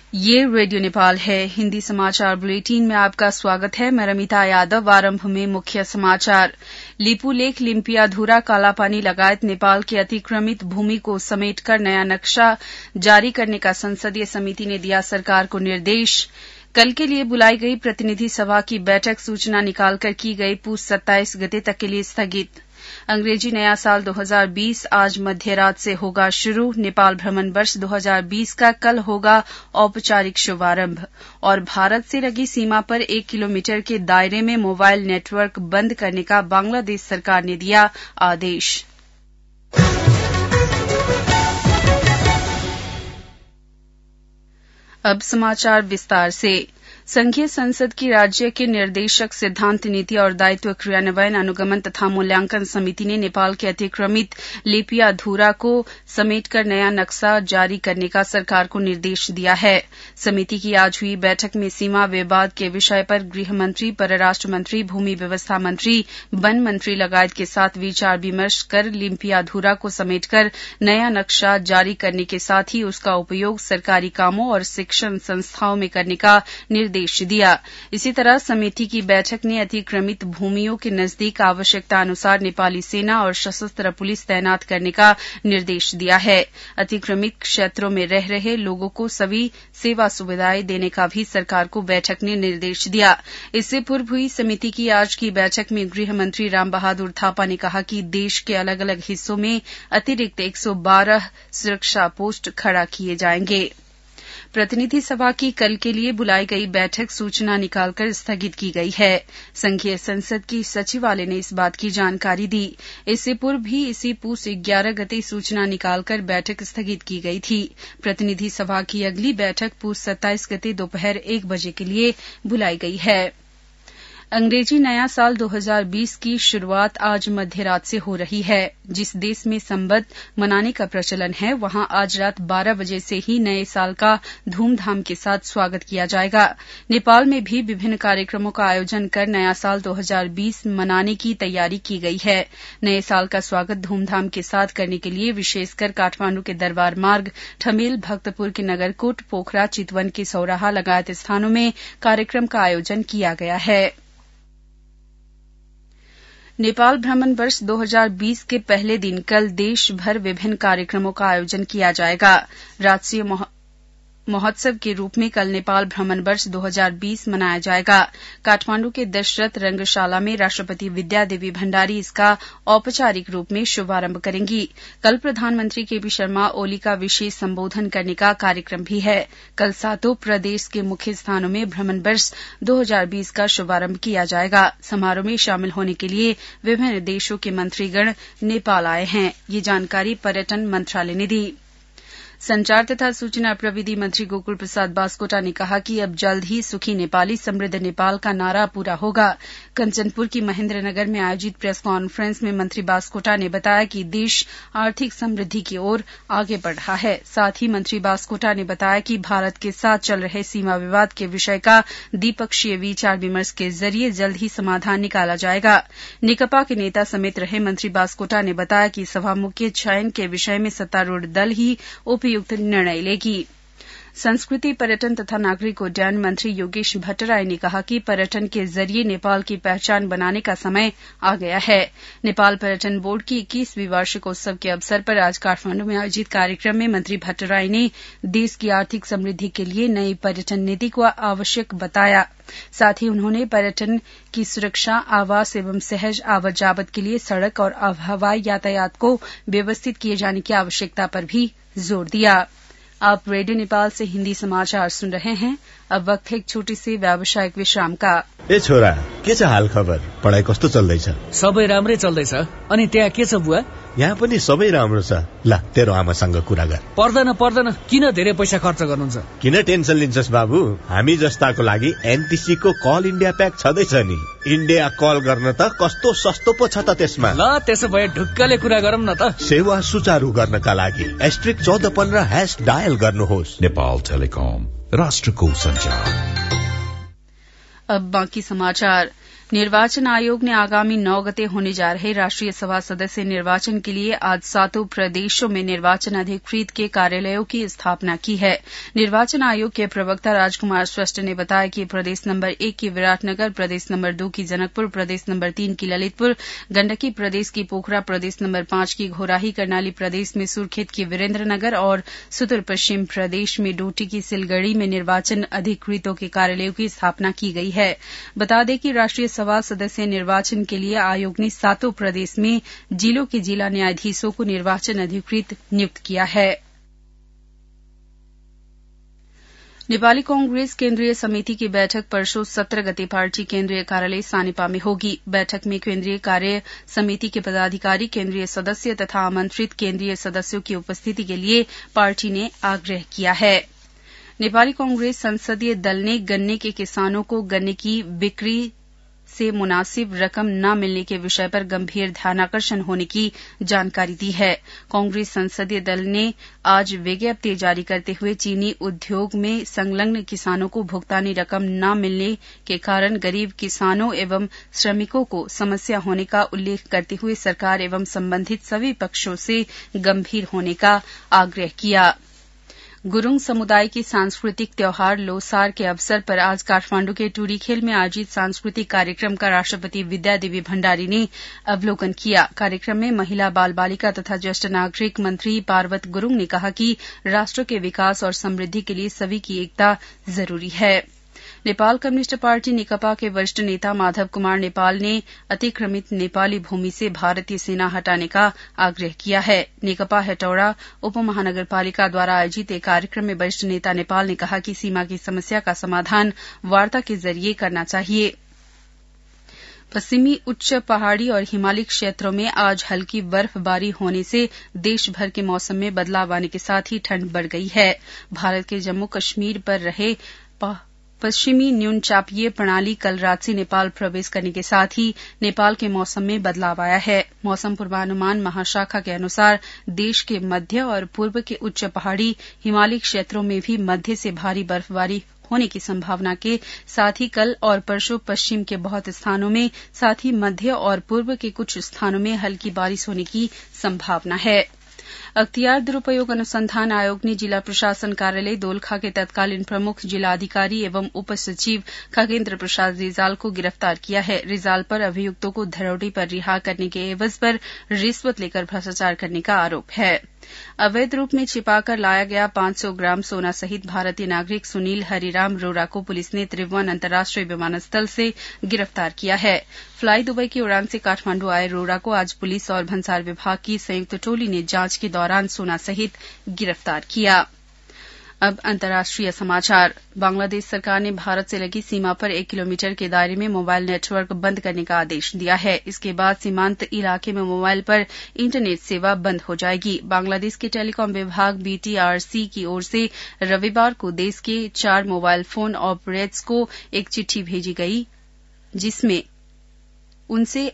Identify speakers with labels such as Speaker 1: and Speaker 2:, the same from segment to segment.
Speaker 1: ये रेडियो नेपाल है। हिंदी समाचार बुलेटिन में आपका स्वागत है। मैं रमिता यादव। आरंभ में मुख्य समाचार। लिपुलेख, लिम्पियाधुरा, कालापानी लगायत नेपाल की अतिक्रमित भूमि को समेटकर नया नक्शा जारी करने का संसदीय समिति ने दिया सरकार को निर्देश। कल के लिए बुलाई गई प्रतिनिधि सभा की बैठक सूचना निकालकर की गई पूछ 27 गते तक के लिए स्थगित। अंग्रेजी नया साल 2020 आज मध्य रात से होगा शुरू। नेपाल भ्रमण वर्ष 2020 का कल होगा औपचारिक शुभारंभ। और भारत से लगी सीमा पर 1 किलोमीटर के दायरे में मोबाइल नेटवर्क बंद करने का बांग्लादेश सरकार ने दिया आदेश। अब समाचार विस्तार से। संघीय संसद की राज्य के निर्देशक सिद्धांत नीति और दायित्व क्रियान्वयन अनुगमन तथा मूल्यांकन समिति ने नेपाल के अतिक्रमित लिपियाधुरा को समेटकर नया नक्शा जारी करने का सरकार को निर्देश दिया है। समिति की आज हुई बैठक में सीमा विवाद के विषय पर गृह मंत्री, परराष्ट्र मंत्री, भूमि व्यवस्था मंत्री, वन मंत्री लगायत के साथ विचार विमर्श कर लिपियाधुरा को समेटकर नया नक्शा जारी करने के साथ ही उसका उपयोग सरकारी कामों और शिक्षण संस्थाओं में करने का निर्देश दिया। इसी तरह समिति की बैठक ने अतिक्रमित भूमियों के नजदीक आवश्यकता अनुसार नेपाली सेना और सशस्त्र पुलिस तैनात करने का निर्देश दिया है। अतिक्रमित क्षेत्रों में रह रहे लोगों को सभी सेवा सुविधाएं देने का भी सरकार को बैठक ने निर्देश दिया। इससे पूर्व हुई समिति की आज की बैठक में गृह मंत्री रामबहादुर थापा ने कहा कि देश के अलग अलग हिस्सों में अतिरिक्त 112 सुरक्षा पोस्ट खड़ा किए जाएंगे। प्रतिनिधि सभा की कल के लिए बुलाई गई बैठक सूचना निकालकर स्थगित की गई है। संघीय संसद की सचिवालय ने इस बात की जानकारी दी। इससे पूर्व भी इसी पूछ 11 गते सूचना निकालकर बैठक स्थगित की गई थी। प्रतिनिधि सभा की अगली बैठक पूछ 27 गते दोपहर 1 बजे के लिए बुलाई गई है। अंग्रेजी नया साल 2020 की शुरूआत आज मध्य रात से हो रही है। जिस देश में संवत मनाने का प्रचलन है, वहां आज रात 12 बजे से ही नए साल का धूमधाम के साथ स्वागत किया जाएगा। नेपाल में भी विभिन्न कार्यक्रमों का आयोजन कर नया साल 2020 मनाने की तैयारी की गई है। नए साल का स्वागत धूमधाम के साथ करने के लिए विशेषकर काठमांडू के दरबार मार्ग, ठमेल, भक्तपुर के नगरकोट, पोखरा, चितवन के सौराहा लगायत स्थानों में कार्यक्रम का आयोजन किया गया है। नेपाल भ्रमण वर्ष 2020 के पहले दिन कल देश भर विभिन्न कार्यक्रमों का आयोजन किया जाएगा। राष्ट्रीय महोत्सव के रूप में कल नेपाल भ्रमण वर्ष 2020 मनाया जाएगा। काठमांडू के दशरथ रंगशाला में राष्ट्रपति विद्या देवी भण्डारी इसका औपचारिक रूप में शुभारंभ करेंगी। कल प्रधानमंत्री केपी शर्मा ओली का विशेष संबोधन करने का कार्यक्रम भी है। कल 7 प्रदेश के मुख्य स्थानों में भ्रमण वर्ष 2020 का शुभारंभ किया जाएगा। समारोह में शामिल होने के लिए विभिन्न देशों के मंत्रीगण नेपाल आए हैं। ये जानकारी पर्यटन मंत्रालय ने दी। संचार तथा सूचना प्रविधि मंत्री गोकुल प्रसाद बास्कोटा ने कहा कि अब जल्द ही सुखी नेपाली समृद्ध नेपाल का नारा पूरा होगा। कंचनपुर की महेन्द्रनगर में आयोजित प्रेस कॉन्फ्रेंस में मंत्री बास्कोटा ने बताया कि देश आर्थिक समृद्धि की ओर आगे बढ़ रहा है। साथ ही मंत्री बास्कोटा ने बताया कि भारत के साथ चल रहे सीमा विवाद के विषय का द्विपक्षीय विचार विमर्श के जरिए जल्द ही समाधान निकाला जाएगा। निकपा के नेता समेत रहे मंत्री बास्कोटा ने बताया कि सभामुख के चयन के विषय में सत्तारूढ़ दल ही उपयुक्त निर्णय लेगी। संस्कृति, पर्यटन तथा नागरिक उड्डयन मंत्री योगेश भट्टराई ने कहा कि पर्यटन के जरिए नेपाल की पहचान बनाने का समय आ गया है। नेपाल पर्यटन बोर्ड की 21वीं वार्षिकोत्सव के अवसर पर आज काठमांडू में आयोजित कार्यक्रम में मंत्री भट्टराई ने देश की आर्थिक समृद्धि के लिए नई पर्यटन नीति को आवश्यक बताया। साथ ही उन्होंने पर्यटन की सुरक्षा, आवास एवं सहज आवत जावत के लिए सड़क और हवाई यातायात को व्यवस्थित किए जाने की आवश्यकता पर भी जोर दिया। आप रेडियो नेपाल से हिन्दी समाचार सुन रहे हैं। अब वक्त है एक छोटी सी व्यावसायिक विश्राम का।
Speaker 2: ए छोरा, के छ हाल खबर? पढाइ कस्तो चल्दैछ?
Speaker 3: सबै राम्रै चल्दैछ। अनि त्यहाँ के छ बुवा?
Speaker 2: यहाँ पनि सबै राम्रो छ। ल, तेरो आमासँग कुरा गर।
Speaker 3: पर्दैन, किन धेरै पैसा खर्च गर्नुहुन्छ?
Speaker 2: किन टेन्सन लिन्छस् बाबु? हामी जस्ताको लागि एनटीसी को कल इन्डिया प्याक छँदैछ नि। इन्डिया कल गर्न त कस्तो सस्तो पो छ त त्यसमा।
Speaker 3: ल, त्यसो भए ढुक्कले कुरा गरौँ न त।
Speaker 2: सेवा सुचारू गर्नका लागि *1415# डायल गर्नुहोस्।
Speaker 4: नेपाल टेलिकम, राष्ट्रको संचार।
Speaker 1: अब बाँकी समाचार। निर्वाचन आयोग ने आगामी 9 गते होने जा रहे राष्ट्रीय सभा सदस्य निर्वाचन के लिए आज 7 प्रदेशों में निर्वाचन अधिकृत के कार्यालयों की स्थापना की है। निर्वाचन आयोग के प्रवक्ता राजकुमार श्रेष्ठ ने बताया कि प्रदेश नंबर 1 की विराटनगर, प्रदेश नंबर 2 की जनकपुर, प्रदेश नंबर 3 की ललितपुर, गंडकी प्रदेश की पोखरा, प्रदेश नंबर 5 की घोराही, कर्नाली प्रदेश में सुरखेत की वीरेंद्रनगर और सुदूर पश्चिम प्रदेश में डोटी की सिलगड़ी में निर्वाचन अधिकृतों के कार्यालयों की स्थापना की गई है। बता दें कि राष्ट्रीय सभा सदस्य निर्वाचन के लिए आयोग ने 7 प्रदेश में जिलों के जिला न्यायाधीशों को निर्वाचन अधिकृत नियुक्त किया है। नेपाली कांग्रेस केन्द्रीय समिति की बैठक परसों 17 गते पार्टी केन्द्रीय कार्यालय सानिपा में होगी। बैठक में केन्द्रीय कार्य समिति के पदाधिकारी, केन्द्रीय सदस्य तथा आमंत्रित केन्द्रीय सदस्यों की उपस्थिति के लिए पार्टी ने आग्रह किया है। नेपाली कांग्रेस संसदीय दल ने गन्ने के किसानों को गन्ने की बिक्री से मुनासिब रकम न मिलने के विषय पर गंभीर ध्यानाकर्षण होने की जानकारी दी है। कांग्रेस संसदीय दल ने आज विज्ञप्ति जारी करते हुए चीनी उद्योग में संलग्न किसानों को भुगतानी रकम न मिलने के कारण गरीब किसानों एवं श्रमिकों को समस्या होने का उल्लेख करते हुए सरकार एवं संबंधित सभी पक्षों से गंभीर होने का आग्रह किया। गुरूंग समुदाय की सांस्कृतिक त्योहार लोसार के अवसर पर आज काठमांडू के टूरीखेल में आयोजित सांस्कृतिक कार्यक्रम का राष्ट्रपति विद्यादेवी भण्डारी ने अवलोकन किया। कार्यक्रम में महिला, बाल बालिका तथा ज्येष्ठ नागरिक मंत्री पार्वत गुरूंग ने कहा कि राष्ट्र के विकास और समृद्धि के लिए सभी की एकता जरूरी है। नेपाल कम्युनिस्ट पार्टी नेकपा के वरिष्ठ नेता माधव कुमार नेपाल ने अतिक्रमित नेपाली भूमि से भारतीय सेना हटाने का आग्रह किया है। नेकपा हेटौड़ा उपमहानगरपालिका द्वारा आयोजित एक कार्यक्रम में वरिष्ठ नेता नेपाल ने कहा कि सीमा की समस्या का समाधान वार्ता के जरिए करना चाहिए। पश्चिमी उच्च पहाड़ी और हिमालयी क्षेत्रों में आज हल्की बर्फबारी होने से देशभर के मौसम में बदलाव आने के साथ ही ठंड बढ़ गई है। भारत के जम्मू कश्मीर पर रहे पश्चिमी न्यूनचापीय प्रणाली कल रात से नेपाल प्रवेश करने के साथ ही नेपाल के मौसम में बदलाव आया है। मौसम पूर्वानुमान महाशाखा के अनुसार देश के मध्य और पूर्व के उच्च पहाड़ी हिमालयी क्षेत्रों में भी मध्य से भारी बर्फबारी होने की संभावना के साथ ही कल और परसों पश्चिम के बहुत स्थानों में, साथ ही मध्य और पूर्व के कुछ स्थानों में हल्की बारिश होने की संभावना है। अख्तियार दुरुपयोग अनुसंधान आयोग ने जिला प्रशासन कार्यालय दोलखा के तत्कालीन प्रमुख जिलाधिकारी एवं उप सचिव खगेन्द्र प्रसाद रिजाल को गिरफ्तार किया है। रिजाल पर अभियुक्तों को धरौड़ी पर रिहा करने के एवज पर रिश्वत लेकर भ्रष्टाचार करने का आरोप है। अवैध रूप में छिपाकर लाया गया 500 ग्राम सोना सहित भारतीय नागरिक सुनील हरिराम रोरा को पुलिस ने त्रिभुवन अंतर्राष्ट्रीय विमानस्थल से गिरफ्तार किया है। फ्लाई दुबई की उड़ान से काठमांडू आए रोरा को आज पुलिस और भंसार विभाग की संयुक्त टोली ने जांच के दौरान सोना सहित गिरफ्तार किया। अब अंतर्राष्ट्रीय समाचार। बांग्लादेश सरकार ने भारत से लगी सीमा पर 1 किलोमीटर के दायरे में मोबाइल नेटवर्क बंद करने का आदेश दिया है। इसके बाद सीमांत इलाके में मोबाइल पर इंटरनेट सेवा बंद हो जाएगी। बांग्लादेश के टेलीकॉम विभाग BTRC की ओर से रविवार को देश के 4 मोबाइल फोन ऑपरेटर्स को एक चिट्ठी भेजी गई, जिसमें उनसे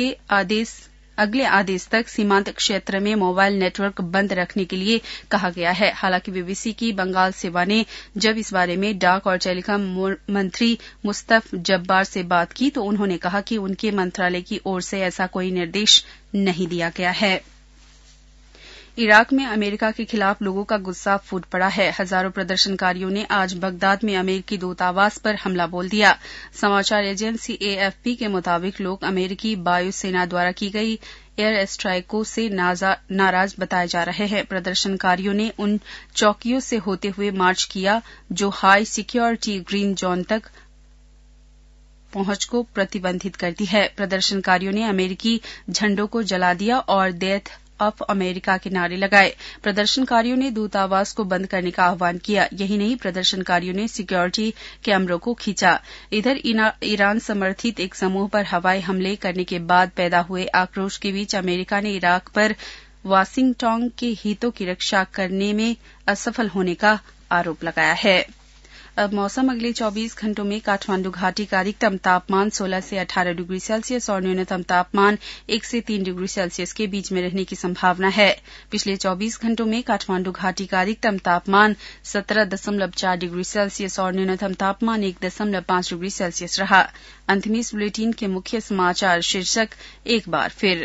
Speaker 1: अगले आदेश तक सीमांत क्षेत्र में मोबाइल नेटवर्क बंद रखने के लिए कहा गया है। हालांकि BBC की बंगाल सेवा ने जब इस बारे में डाक और टेलीकॉम मंत्री मुस्तफ जब्बार से बात की तो उन्होंने कहा कि उनके मंत्रालय की ओर से ऐसा कोई निर्देश नहीं दिया गया है। इराक में अमेरिका के खिलाफ लोगों का गुस्सा फूट पड़ा है। हजारों प्रदर्शनकारियों ने आज बगदाद में अमेरिकी दूतावास पर हमला बोल दिया। समाचार एजेंसी AFP के मुताबिक लोग अमेरिकी वायुसेना द्वारा की गई एयर स्ट्राइकों से नाराज बताए जा रहे हैं। प्रदर्शनकारियों ने उन चौकियों से होते हुए मार्च किया जो हाई सिक्योरिटी ग्रीन जोन तक पहुंच को प्रतिबंधित करती है। प्रदर्शनकारियों ने अमेरिकी झंडों को जला दिया और डेथ ऑफ अमेरिका के नारे लगाए। प्रदर्शनकारियों ने दूतावास को बंद करने का आह्वान किया। यही नहीं, प्रदर्शनकारियों ने सिक्योरिटी कैमरों को खींचा। इधर ईरान समर्थित एक समूह पर हवाई हमले करने के बाद पैदा हुए आक्रोश के बीच अमेरिका ने इराक पर वाशिंगटन के हितों की रक्षा करने में असफल होने का आरोप लगाया है। अब मौसम अगले 24 घंटों में काठमांडू घाटी का अधिकतम तापमान 16 से 18 डिग्री सेल्सियस और न्यूनतम तापमान 1 से 3 डिग्री सेल्सियस के बीच में रहने की संभावना है। पिछले 24 घंटों में काठमांडू घाटी का अधिकतम तापमान 17.4 डिग्री सेल्सियस और न्यूनतम तापमान 1.5 डिग्री सेल्सियस रहा। अंत में इस बुलेटिन के मुख्य समाचार शीर्षक एक बार फिर।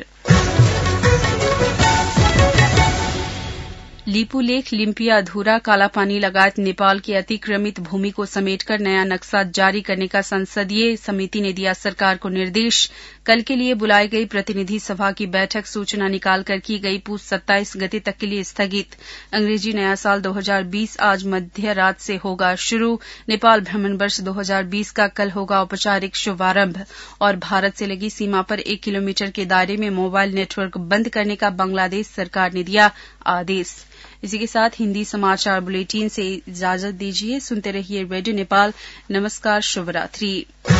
Speaker 1: लिपुलेख, लिम्पिया, धूरा, कालापानी लगायत नेपाल की अतिक्रमित भूमि को समेटकर नया नक्शा जारी करने का संसदीय समिति ने दिया सरकार को निर्देश। कल के लिए बुलाई गई प्रतिनिधि सभा की बैठक सूचना निकालकर की गई पूछ 27 गते तक के लिए स्थगित। अंग्रेजी नया साल 2020 आज मध्य रात से होगा शुरू। नेपाल भ्रमण वर्ष 2020 का कल होगा औपचारिक शुभारंभ। और भारत से लगी सीमा पर 1 किलोमीटर के दायरे में मोबाइल नेटवर्क बंद करने का बांग्लादेश सरकार ने दिया आदेश। इसी के साथ हिंदी समाचार बुलेटिन से इजाजत दीजिए। सुनते रहिए रेडियो नेपाल। नमस्कार, शुभरात्रि।